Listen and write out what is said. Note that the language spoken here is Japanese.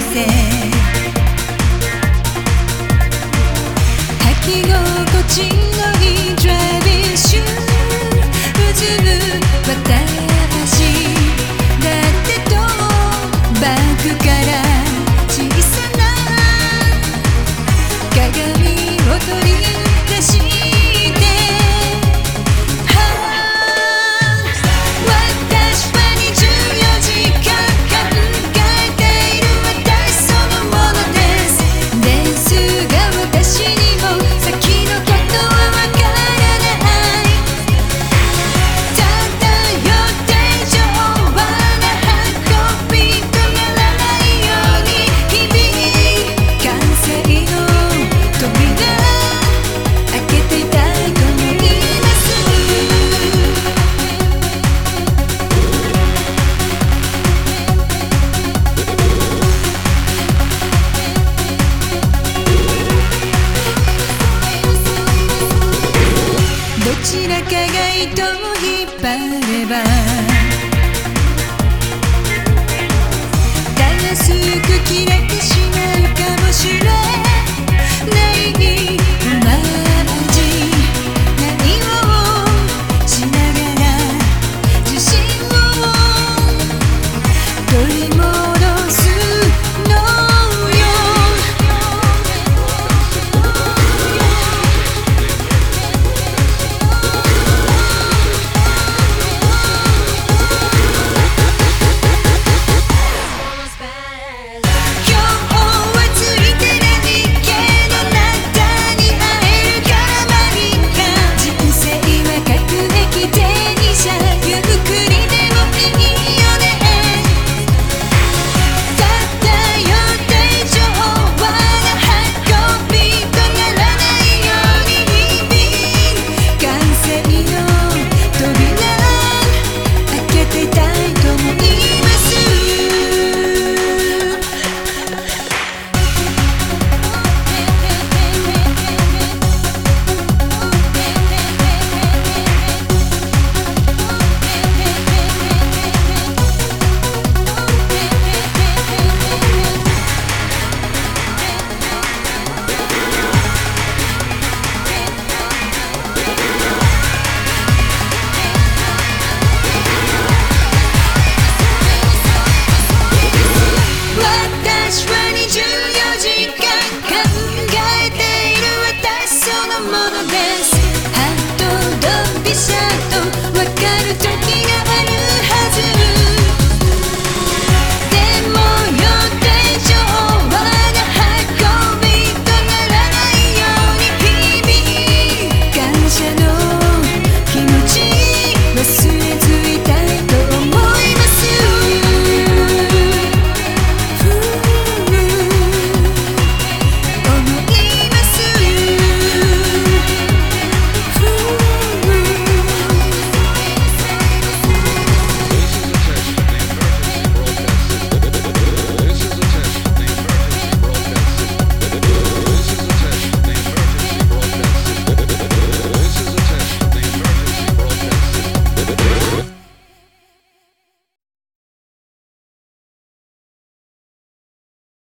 せ履き心地のいいドライビングシューうずむ私だってとバッグから小さな鏡を取り出して私は24時間考えている私そのものですですが私にも先のことはわからないただ予定上は運びとならないように日々完成の扉開けていたいと思いますどちらかが糸を引っ張ればたやすく切れてしまうかもしれない同じ何をしながら自信を取り戻すのよ今日はついてないけどあなたに会えるからまあいいか人生は各駅停車ゆっくりでもいいよねただ予定上は運びとならないように日々完成の扉開けていたいと思います私は24時間考えている私そのものですハートドンピシャ